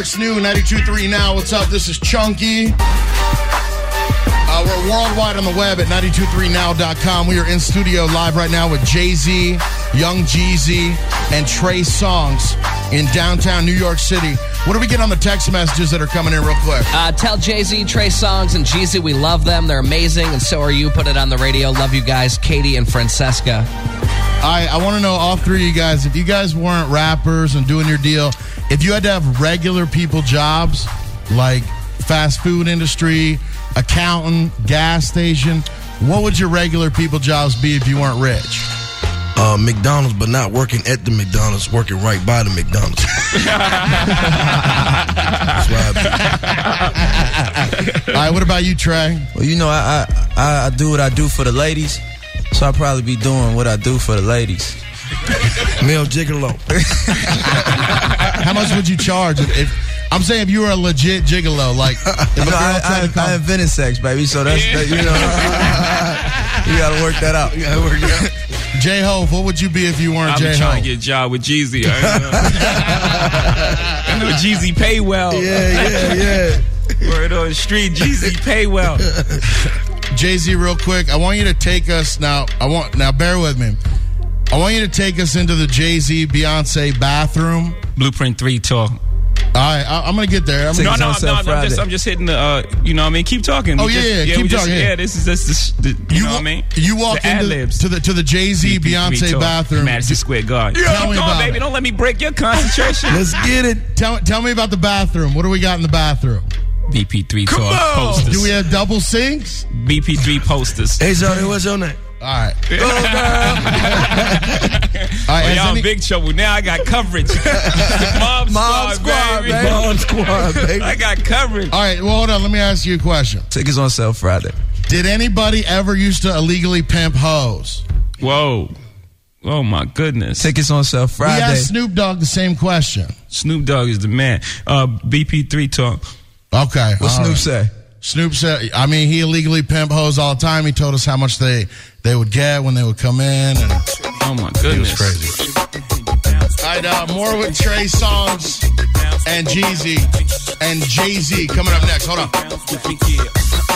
York's new 92.3 Now. What's up? This is Chunky. We're worldwide on the web at 923now.com. We are in studio live right now with Jay-Z, Young Jeezy, and Trey Songz in downtown New York City. What do we get on the text messages that are coming in real quick? Tell Jay-Z, Trey Songz, and Jeezy we love them. They're amazing, and so are you. Put it on the radio. Love you guys, Katie and Francesca. I want to know, all three of you guys, if you guys weren't rappers and doing your deal, if you had to have regular people jobs, like fast food industry, accountant, gas station, what would your regular people jobs be if you weren't rich? McDonald's, but not working at the McDonald's, working right by the McDonald's. That's why All right, what about you, Trey? Well, you know, I do what I do for the ladies, so I'll probably be doing what I do for the ladies. Male gigolo. How much would you charge if I'm saying if you were a legit gigolo, like if a girl tried to come? I invented sex, baby, so that's that, you know. You gotta work that out. J-Ho, what would you be if you weren't J-Ho? I'm trying to get a job with Jeezy. I know Jeezy pay well. Yeah. Word on the street, Jeezy pay well. Jay-Z, real quick, I want you to take us now. Bear with me. I want you to take us into the Jay-Z Beyonce bathroom. Blueprint 3 talk. All right, I'm gonna get there. I'm just hitting the. You know what I mean? Keep talking. Oh keep talking. Yeah, this is you know what I mean? You walk into the Jay-Z Beyonce bathroom, Madison Square Garden. Tell me about baby. it. Don't let me break your concentration. Let's get it. Tell me about the bathroom. What do we got in the bathroom? BP3 talk posters. Do we have double sinks? BP3 posters. Hey, Johnny, what's your name? All right. Go, girl. All right, y'all in big trouble. Now I got coverage. Mom squad, baby. Mom squad, baby. I got coverage. All right, well, hold on. Let me ask you a question. Tickets on sale Friday. Did anybody ever used to illegally pimp hoes? Whoa. Oh, my goodness. Tickets on sale Friday. We asked Snoop Dogg the same question. Snoop Dogg is the man. BP3 talk. Okay. What Snoop say? Snoop said, I mean, he illegally pimp hoes all the time. He told us how much they would get when they would come in. And oh, my goodness. It was crazy. All right, more with Trey Songz and Jeezy and Jay-Z coming up next. Hold on.